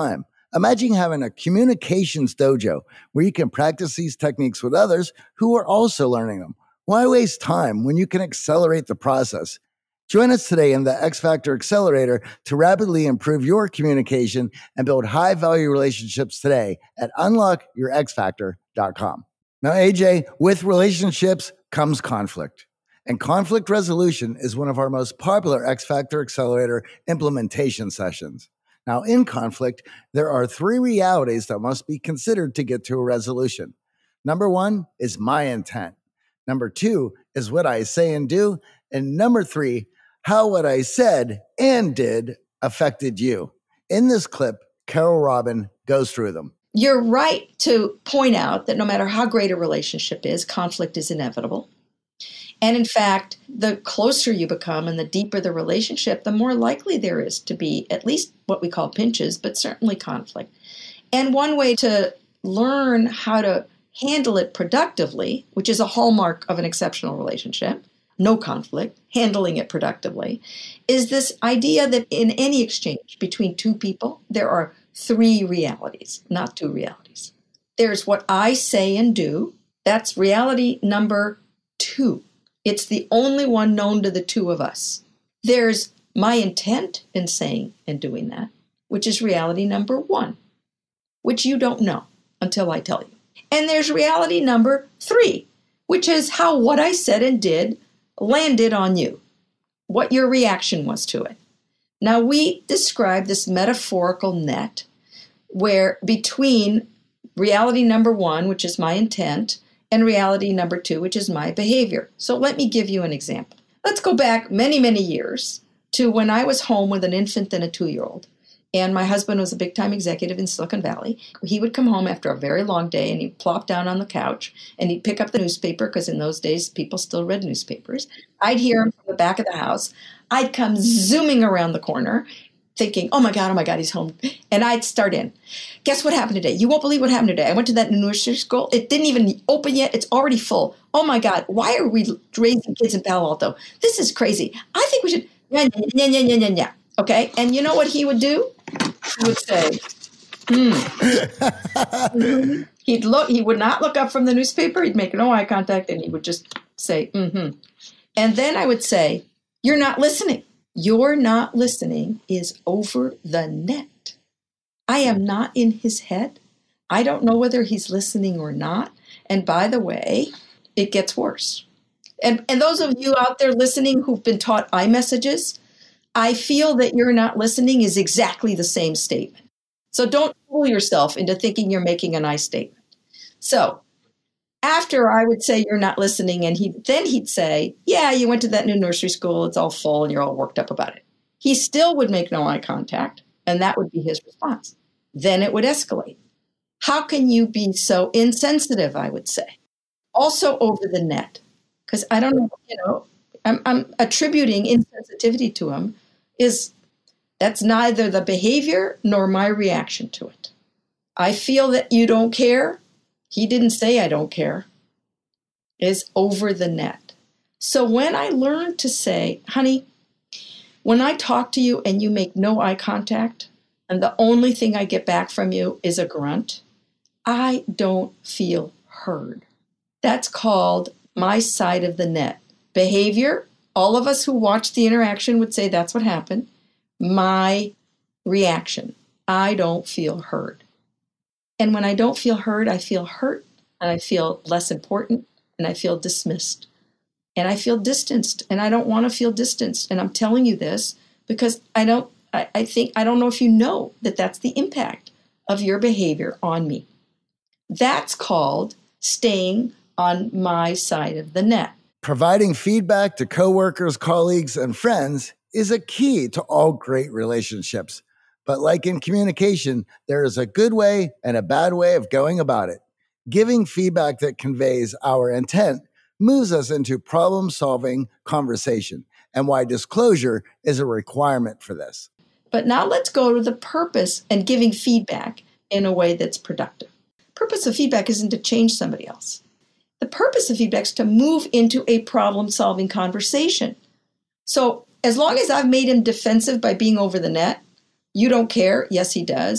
Imagine having a communications dojo where you can practice these techniques with others who are also learning them. Why waste time when you can accelerate the process? Join us today in the X Factor Accelerator to rapidly improve your communication and build high-value relationships today at unlock your x factor dot com. Now, A J, with relationships comes conflict. And conflict resolution is one of our most popular X Factor Accelerator implementation sessions. Now, in conflict, there are three realities that must be considered to get to a resolution. Number one is my intent. Number two is what I say and do. And number three, how what I said and did affected you. In this clip, Carol Robin goes through them. You're right to point out that no matter how great a relationship is, conflict is inevitable. And in fact, the closer you become and the deeper the relationship, the more likely there is to be at least what we call pinches, but certainly conflict. And one way to learn how to handle it productively, which is a hallmark of an exceptional relationship, no conflict, handling it productively, is this idea that in any exchange between two people, there are three realities, not two realities. There's what I say and do. That's reality number two. It's the only one known to the two of us. There's my intent in saying and doing that, which is reality number one, which you don't know until I tell you. And there's reality number three, which is how what I said and did landed on you, what your reaction was to it. Now, we describe this metaphorical net where between reality number one, which is my intent, and reality number two, which is my behavior. So let me give you an example. Let's go back many, many years to when I was home with an infant and a two-year-old. And my husband was a big-time executive in Silicon Valley. He would come home after a very long day, and he'd plop down on the couch, and he'd pick up the newspaper, because in those days, people still read newspapers. I'd hear him from the back of the house. I'd come zooming around the corner, thinking, oh, my God, oh, my God, he's home. And I'd start in. Guess what happened today? You won't believe what happened today. I went to that nursery school. It didn't even open yet. It's already full. Oh, my God, why are we raising kids in Palo Alto? This is crazy. I think we should, yeah, yeah, yeah, yeah, yeah, yeah. Okay, and you know what he would do? He would say, hmm. He'd look, he would not look up from the newspaper. He'd make no eye contact, and he would just say, mm-hmm. And then I would say, you're not listening. You're not listening is over the net. I am not in his head. I don't know whether he's listening or not. And by the way, it gets worse. And, and those of you out there listening who've been taught iMessages, I feel that you're not listening is exactly the same statement. So don't fool yourself into thinking you're making a nice statement. So after I would say you're not listening, and he then he'd say, yeah, you went to that new nursery school, it's all full, and you're all worked up about it. He still would make no eye contact, and that would be his response. Then it would escalate. How can you be so insensitive, I would say? Also over the net, because I don't know, you know, I'm, I'm attributing insensitivity to him is that's neither the behavior nor my reaction to it. I feel that you don't care. He didn't say I don't care. Is over the net. So when I learned to say, honey, when I talk to you and you make no eye contact and the only thing I get back from you is a grunt, I don't feel heard. That's called my side of the net. Behavior, all of us who watched the interaction would say that's what happened. My reaction, I don't feel heard. And when I don't feel heard, I feel hurt, and I feel less important, and I feel dismissed, and I feel distanced, and I don't want to feel distanced. And I'm telling you this because I don't, I, I think, I don't know if you know that that's the impact of your behavior on me. That's called staying on my side of the net. Providing feedback to coworkers, colleagues, and friends is a key to all great relationships. But like in communication, there is a good way and a bad way of going about it. Giving feedback that conveys our intent moves us into problem-solving conversation, and why disclosure is a requirement for this. But now let's go to the purpose and giving feedback in a way that's productive. Purpose of feedback isn't to change somebody else. The purpose of feedback is to move into a problem-solving conversation. So as long as I've made him defensive by being over the net, you don't care. Yes, he does.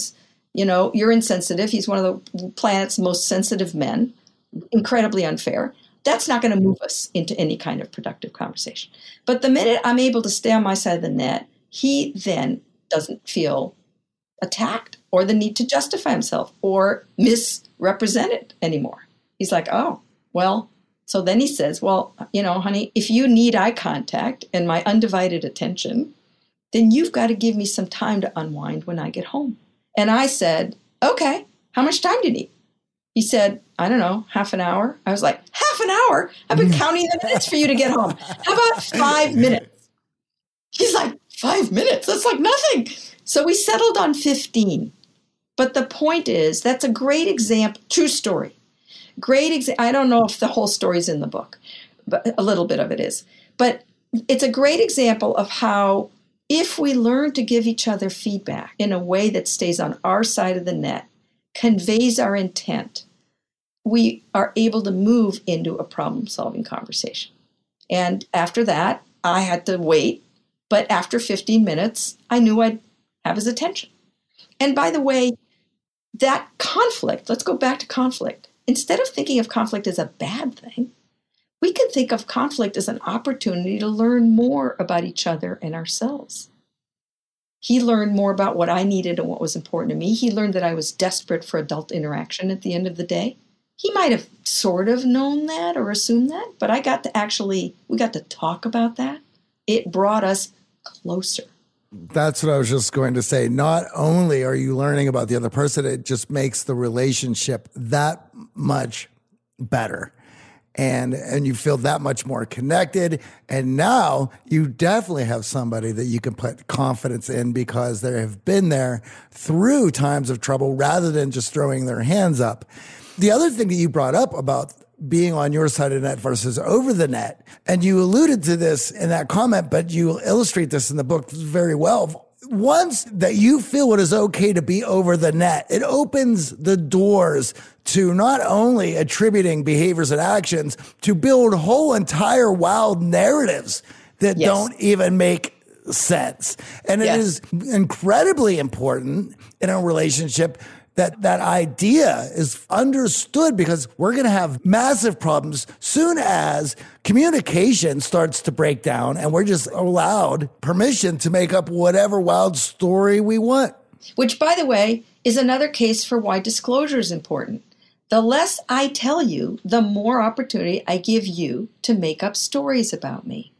You know, you're insensitive. He's one of the planet's most sensitive men, incredibly unfair. That's not going to move us into any kind of productive conversation. But the minute I'm able to stay on my side of the net, he then doesn't feel attacked or the need to justify himself or misrepresented anymore. He's like, oh, well, so then he says, well, you know, honey, if you need eye contact and my undivided attention, then you've got to give me some time to unwind when I get home. And I said, okay, how much time do you need? He said, I don't know, half an hour. I was like, half an hour? I've been counting the minutes for you to get home. How about five minutes? He's like, five minutes? That's like nothing. So we settled on fifteen. But the point is, that's a great example, true story. Great example. I don't know if the whole story's in the book, but a little bit of it is. But it's a great example of how if we learn to give each other feedback in a way that stays on our side of the net, conveys our intent, we are able to move into a problem-solving conversation. And after that, I had to wait. But after fifteen minutes, I knew I'd have his attention. And by the way, that conflict, let's go back to conflict. Instead of thinking of conflict as a bad thing, we can think of conflict as an opportunity to learn more about each other and ourselves. He learned more about what I needed and what was important to me. He learned that I was desperate for adult interaction at the end of the day. He might have sort of known that or assumed that, but I got to actually, we got to talk about that. It brought us closer. That's what I was just going to say. Not only are you learning about the other person, it just makes the relationship that much better. And and you feel that much more connected. And now you definitely have somebody that you can put confidence in because they have been there through times of trouble rather than just throwing their hands up. The other thing that you brought up about being on your side of the net versus over the net, and you alluded to this in that comment, but you illustrate this in the book very well. Once that you feel it is okay to be over the net, it opens the doors to not only attributing behaviors and actions, to build whole entire wild narratives that yes. don't even make sense. And yes. it is incredibly important in a relationship that that idea is understood, because we're going to have massive problems soon as communication starts to break down and we're just allowed permission to make up whatever wild story we want. Which, by the way, is another case for why disclosure is important. The less I tell you, the more opportunity I give you to make up stories about me.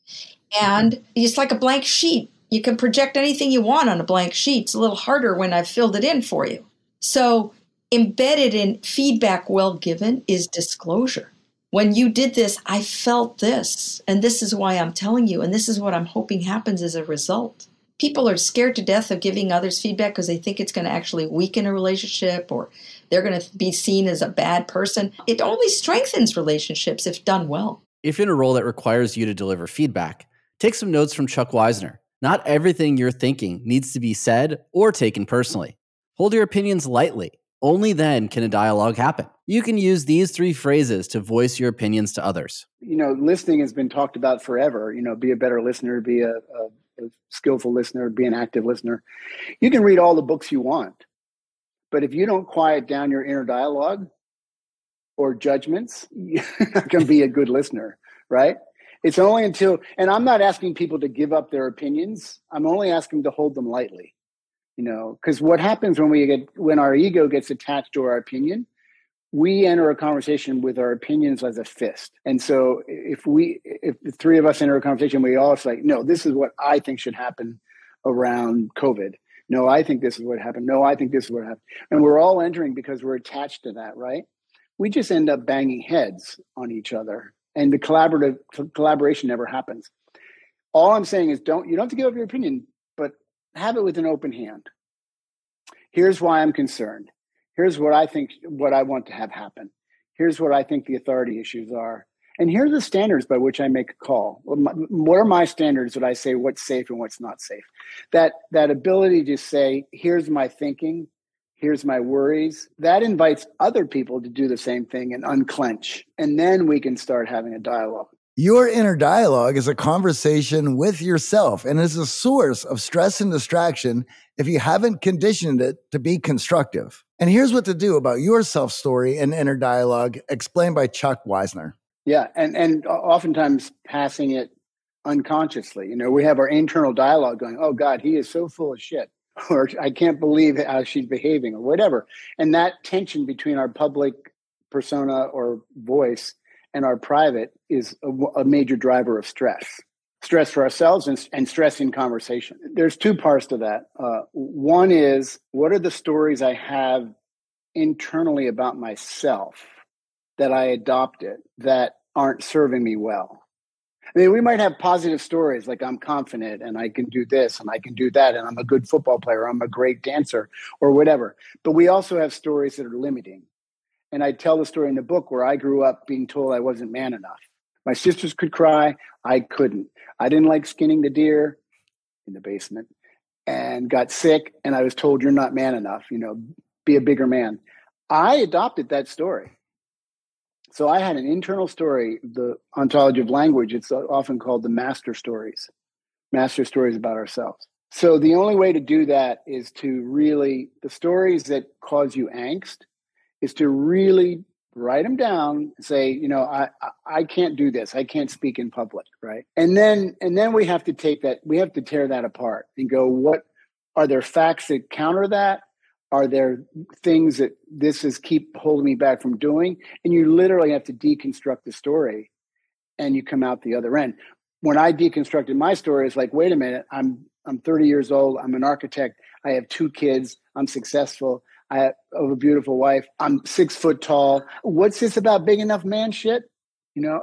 And it's like a blank sheet. You can project anything you want on a blank sheet. It's a little harder when I've filled it in for you. So embedded in feedback well given is disclosure. When you did this, I felt this, and this is why I'm telling you, and this is what I'm hoping happens as a result. People are scared to death of giving others feedback because they think it's going to actually weaken a relationship or they're going to be seen as a bad person. It only strengthens relationships if done well. If you're in a role that requires you to deliver feedback, take some notes from Chuck Weisner. Not everything you're thinking needs to be said or taken personally. Hold your opinions lightly. Only then can a dialogue happen. You can use these three phrases to voice your opinions to others. You know, listening has been talked about forever. You know, be a better listener, be a, a, a skillful listener, be an active listener. You can read all the books you want, but if you don't quiet down your inner dialogue or judgments, you're not going to be a good listener, right? It's only until, and I'm not asking people to give up their opinions. I'm only asking to hold them lightly. You know, because what happens when we get, when our ego gets attached to our opinion, we enter a conversation with our opinions as a fist. And so if we, if the three of us enter a conversation, we all say, no, this is what I think should happen around COVID. No, I think this is what happened. No, I think this is what happened. And we're all entering because we're attached to that, right? We just end up banging heads on each other, and the collaborative collaboration never happens. All I'm saying is don't, you don't have to give up your opinion, but have it with an open hand. Here's why I'm concerned. Here's what I think, what I want to have happen. Here's what I think the authority issues are. And here are the standards by which I make a call. What are my standards that I say what's safe and what's not safe? That that ability to say, here's my thinking, here's my worries, that invites other people to do the same thing and unclench. And then we can start having a dialogue. Your inner dialogue is a conversation with yourself and is a source of stress and distraction if you haven't conditioned it to be constructive. And here's what to do about your self-story and inner dialogue, explained by Chuck Weisner. Yeah, and, and oftentimes passing it unconsciously. You know, we have our internal dialogue going, oh God, he is so full of shit. Or I can't believe how she's behaving or whatever. And that tension between our public persona or voice and our private is a, a major driver of stress. Stress for ourselves and, and stress in conversation. There's two parts to that. Uh, one is, what are the stories I have internally about myself that I adopted that aren't serving me well? I mean, we might have positive stories like I'm confident and I can do this and I can do that and I'm a good football player, I'm a great dancer or whatever. But we also have stories that are limiting. And I tell the story in the book where I grew up being told I wasn't man enough. My sisters could cry, I couldn't. I didn't like skinning the deer in the basement and got sick and I was told you're not man enough, you know, be a bigger man. I adopted that story. So I had an internal story, the ontology of language, it's often called the master stories, master stories about ourselves. So the only way to do that is to really, the stories that cause you angst, is to really write them down and say, you know, I, I I can't do this. I can't speak in public, right? And then and then we have to take that, we have to tear that apart and go, what are there facts that counter that? Are there things that this is keep holding me back from doing? And you literally have to deconstruct the story and you come out the other end. When I deconstructed my story, it's like, wait a minute, I'm I'm thirty years old. I'm an architect. I have two kids. I'm successful. I have a beautiful wife. I'm six foot tall. What's this about big enough man shit? You know?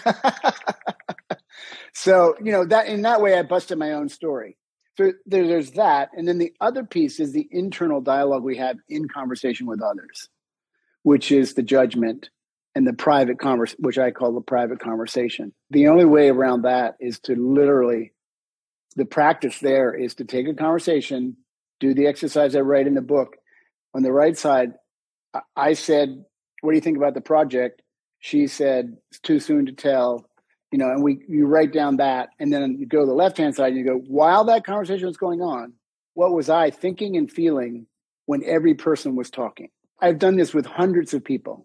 So, you know, that in that way, I busted my own story. So there, there's that. And then the other piece is the internal dialogue we have in conversation with others, which is the judgment and the private convers, which I call the private conversation. The only way around that is to literally, the practice there is to take a conversation, do the exercise I write in the book. On the right side, I said, what do you think about the project? She said, it's too soon to tell. You know, and we you write down that, and then you go to the left-hand side and you go, while that conversation was going on, what was I thinking and feeling when every person was talking? I've done this with hundreds of people.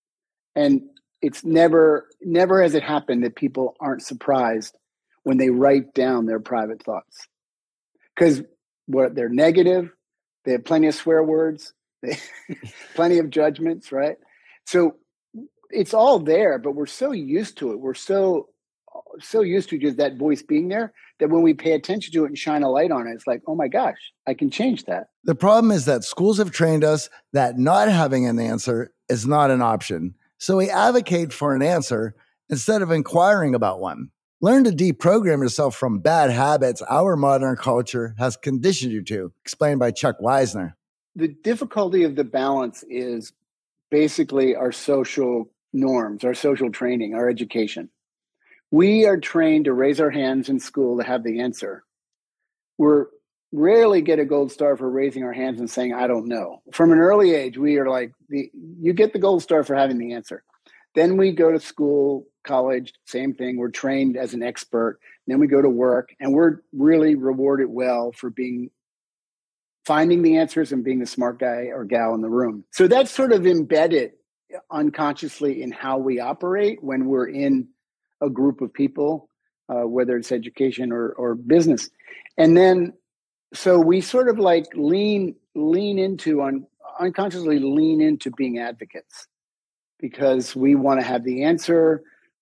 And it's never, never has it happened that people aren't surprised when they write down their private thoughts. Because what they're negative, they have plenty of swear words, they, plenty of judgments, right? So it's all there, but we're so used to it. We're so so used to just that voice being there that when we pay attention to it and shine a light on it, it's like, oh my gosh, I can change that. The problem is that schools have trained us that not having an answer is not an option. So we advocate for an answer instead of inquiring about one. Learn to deprogram yourself from bad habits our modern culture has conditioned you to, explained by Chuck Weisner. The difficulty of the balance is basically our social norms, our social training, our education. We are trained to raise our hands in school to have the answer. We're rarely get a gold star for raising our hands and saying, I don't know. From an early age, we are like, the, you get the gold star for having the answer. Then we go to school, college, same thing. We're trained as an expert. Then we go to work and we're really rewarded well for being finding the answers and being the smart guy or gal in the room. So that's sort of embedded unconsciously in how we operate when we're in a group of people, uh, whether it's education or, or business. And then, so we sort of like lean, lean into, un, unconsciously lean into being advocates because we want to have the answer.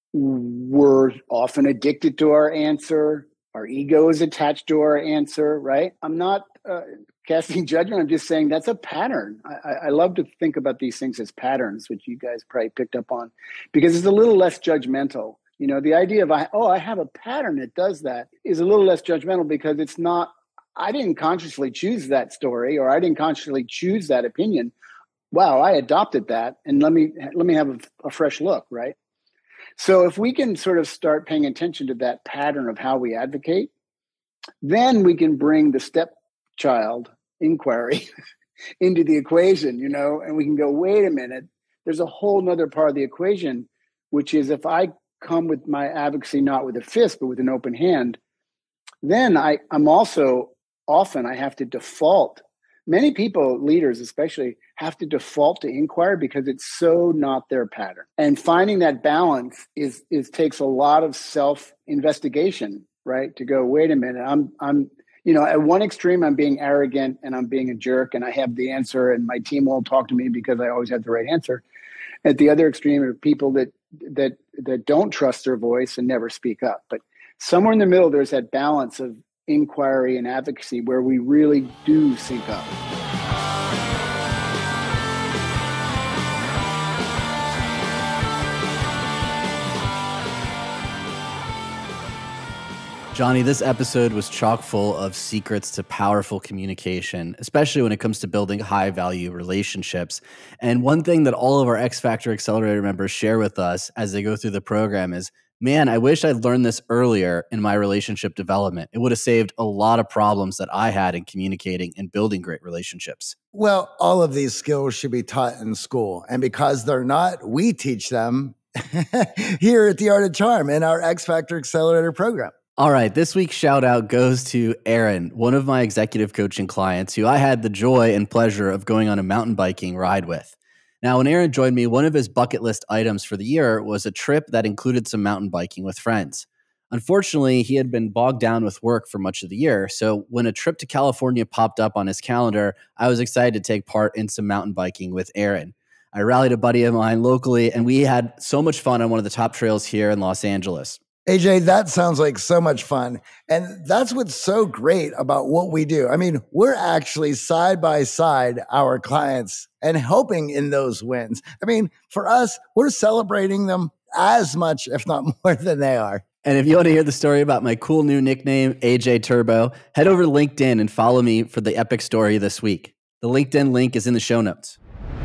We're often addicted to our answer. Our ego is attached to our answer, right? I'm not uh, casting judgment. I'm just saying that's a pattern. I, I love to think about these things as patterns, which you guys probably picked up on, because it's a little less judgmental. You know, the idea of, oh, I have a pattern that does that is a little less judgmental because it's not, I didn't consciously choose that story or I didn't consciously choose that opinion. Wow, I adopted that. And let me, let me have a, a fresh look, right? So if we can sort of start paying attention to that pattern of how we advocate, then we can bring the stepchild inquiry into the equation, you know, and we can go, wait a minute, there's a whole nother part of the equation, which is if I come with my advocacy not with a fist, but with an open hand, then I, I'm also often I have to default. Many people, leaders especially, have to default to inquiry because it's so not their pattern. And finding that balance is is takes a lot of self-investigation, right? To go, wait a minute, I'm I'm you know, at one extreme, I'm being arrogant and I'm being a jerk and I have the answer and my team won't talk to me because I always have the right answer. At the other extreme are people that that that don't trust their voice and never speak up. But somewhere in the middle, there's that balance of inquiry and advocacy where we really do sync up. Johnny, this episode was chock full of secrets to powerful communication, especially when it comes to building high-value relationships. And one thing that all of our X Factor Accelerator members share with us as they go through the program is, man, I wish I'd learned this earlier in my relationship development. It would have saved a lot of problems that I had in communicating and building great relationships. Well, all of these skills should be taught in school. And because they're not, we teach them here at The Art of Charm in our X Factor Accelerator program. All right, this week's shout out goes to Aaron, one of my executive coaching clients who I had the joy and pleasure of going on a mountain biking ride with. Now, when Aaron joined me, one of his bucket list items for the year was a trip that included some mountain biking with friends. Unfortunately, he had been bogged down with work for much of the year, so when a trip to California popped up on his calendar, I was excited to take part in some mountain biking with Aaron. I rallied a buddy of mine locally, and we had so much fun on one of the top trails here in Los Angeles. A J, that sounds like so much fun. And that's what's so great about what we do. I mean, we're actually side by side our clients and helping in those wins. I mean, for us, we're celebrating them as much, if not more than they are. And if you want to hear the story about my cool new nickname, A J Turbo, head over to LinkedIn and follow me for the epic story this week. The LinkedIn link is in the show notes.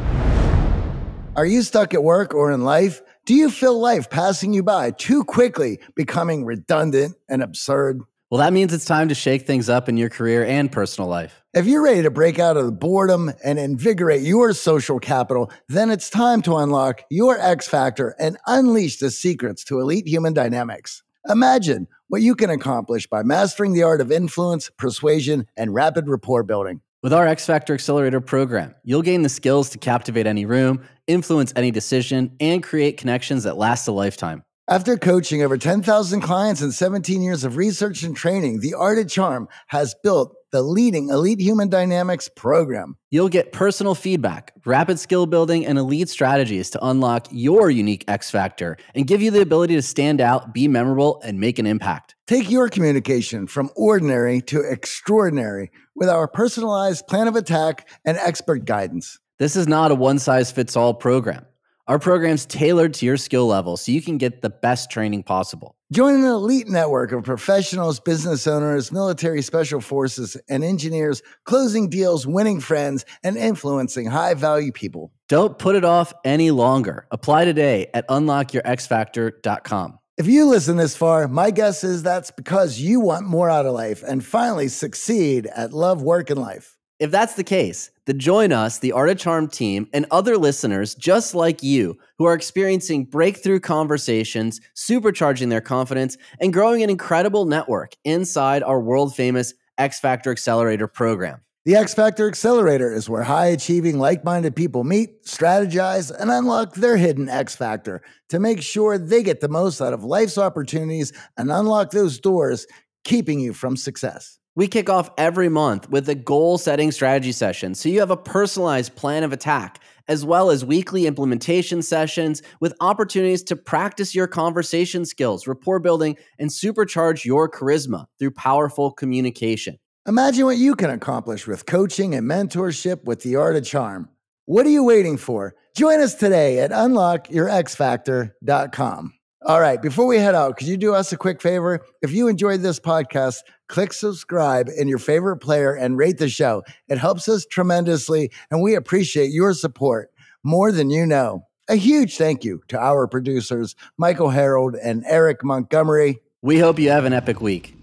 Are you stuck at work or in life? Do you feel life passing you by too quickly, becoming redundant and absurd? Well, that means it's time to shake things up in your career and personal life. If you're ready to break out of the boredom and invigorate your social capital, then it's time to unlock your X Factor and unleash the secrets to elite human dynamics. Imagine what you can accomplish by mastering the art of influence, persuasion, and rapid rapport building. With our X Factor Accelerator program, you'll gain the skills to captivate any room, influence any decision, and create connections that last a lifetime. After coaching over ten thousand clients and seventeen years of research and training, The Art of Charm has built the leading elite human dynamics program. You'll get personal feedback, rapid skill building, and elite strategies to unlock your unique X Factor and give you the ability to stand out, be memorable, and make an impact. Take your communication from ordinary to extraordinary with our personalized plan of attack and expert guidance. This is not a one-size-fits-all program. Our program's tailored to your skill level so you can get the best training possible. Join an elite network of professionals, business owners, military special forces, and engineers closing deals, winning friends, and influencing high-value people. Don't put it off any longer. Apply today at unlock your x factor dot com. If you listen this far, my guess is that's because you want more out of life and finally succeed at love, work, and life. If that's the case, then join us, the Art of Charm team, and other listeners just like you who are experiencing breakthrough conversations, supercharging their confidence, and growing an incredible network inside our world-famous X Factor Accelerator program. The X Factor Accelerator is where high-achieving, like-minded people meet, strategize, and unlock their hidden X Factor to make sure they get the most out of life's opportunities and unlock those doors, keeping you from success. We kick off every month with a goal-setting strategy session, so you have a personalized plan of attack, as well as weekly implementation sessions with opportunities to practice your conversation skills, rapport building, and supercharge your charisma through powerful communication. Imagine what you can accomplish with coaching and mentorship with The Art of Charm. What are you waiting for? Join us today at unlock your x factor dot com. All right, before we head out, could you do us a quick favor? If you enjoyed this podcast, click subscribe in your favorite player and rate the show. It helps us tremendously, and we appreciate your support more than you know. A huge thank you to our producers, Michael Harold and Eric Montgomery. We hope you have an epic week.